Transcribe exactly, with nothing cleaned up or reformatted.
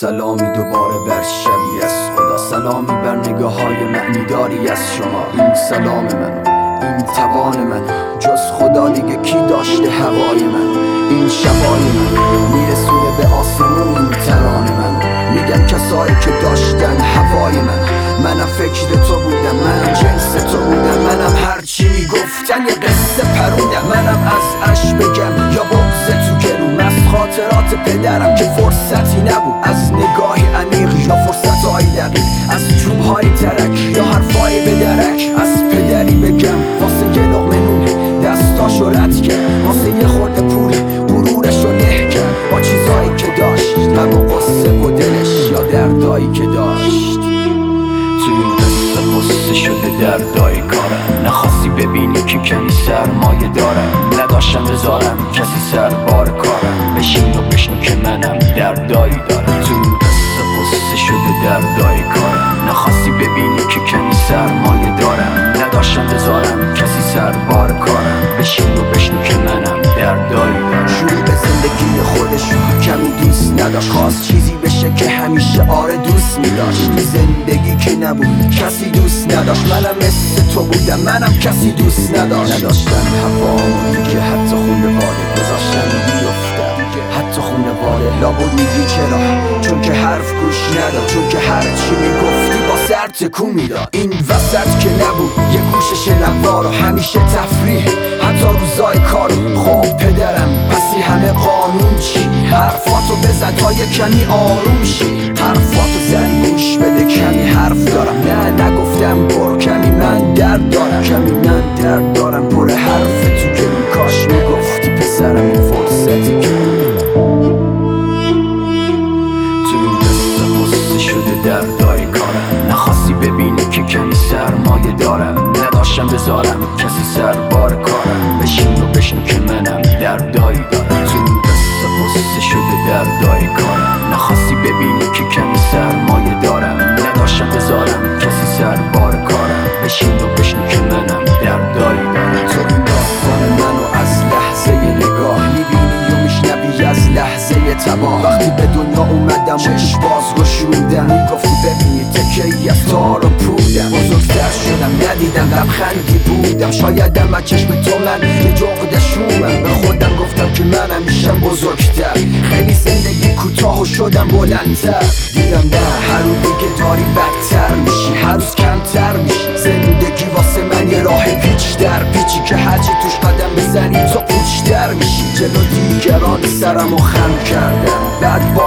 سلامی دوباره بر شبی از خدا، سلامی بر نگاه های معنیداری از شما. این سلام من، این توان من، جز خدا دیگه کی داشته هوای من؟ این شبای من میرسونه به آسمون این تران من، میگم کسایی که داشتن هوای من. منم فکر تو بودم، منم جنس تو بودم، منم هرچی میگفتن یه قصه پروندم. منم از اش بگم یا بغض تو گلوم، از خاطرات پدرم که فرصتی نبود، از نگاهی عمیق یا فرصتهای دقیق، از چوبهای ترک یا حرفای بدرک. از پدری بگم واسه یه لقمه نون دستاشو رد کرد، واسه یه خورده پول غرورشو له کرد، با چیزایی که داشت غم و غصه و دلش یا دردایی که داشت. توی این قصه قصه شده دردای کارم، نخواستی ببینی که کمی سرمایه دارم، نداشتم بذارم کسی سر بار کارم، بشین و بشنو که منم دردایی دارم. توی این قصه قصه شده دردای کارم، نخواستی ببینی که کمی سرمایه دارم، نداشتم بذارم کسی سر بار کارم، بشین و بشنو که منم دردایی دارم. شروع به زندگی خودش کمی دوست نداشت، خواست چیزی بشه که همیشه آره دوست میداشت. زندگی که نبود کسی دوست نداشت، منم مثل تو بودم، منم کسی دوست نداشت. نداشتم هوامو دیگه، حتی خونواده گذاشتم بیفتم، حتی خونواده. لابد میگی چرا؟ چون که حرف گوش نداد، چون که هرچی میگفتی با سر تکون میداد. این وسط که نبود یه گوشش نوار و همیشه تفریح، حتی روزای کارو. خب پدرم پسی همه قانون چی؟ حرفاتو بزن تا یه کمی آروم شی، حرفاتو زنی گوش بده کمی حرف دارم. نه نگفتم برو کمی من درد دارم، کمی من درد دارم پر حرف تو گلوم. کاش میگفتی پسرم این فرصتی که تو این قصه قصه شده دردای کارم، نخواستی ببینی که کمی سرمایه دارم، نداشتم بذارم کسی سر بار کارم، بشین و بشنو که منم دردایی دارم. تو این قصه قصه شده دردای کارم، نخواستی ببینی که کمی سرمایه دارم، نداشتم بذارم کسی سر بار کارم، بشین و بشنو که منم دردایی دارم. تو این داستان منو از لحظه نگاه میبینی و میشنوی از لحظه تباه. وقتی به دنیا اومدم چشم باز گشودم، میگفتی ببینی تکه‌ای از تار و پودم. بزرگتر شدم ندیدم لبخندی بودم، شایدم از چشم تو من یه جغد شومم. به خودم گفتم که منم میشم بزرگتر، خیلی زندگی کوتاه و شدم بلندتر. دیدم نه هر روز دیگه داری بدتر میشی، هر روز کمتر میشی. زندگی واسه من یه راه پیچ در پیچی که هرچی توش قدم بزنی تو پوچ در میشی. جلو دیگران سرمو خم کردم، بعد با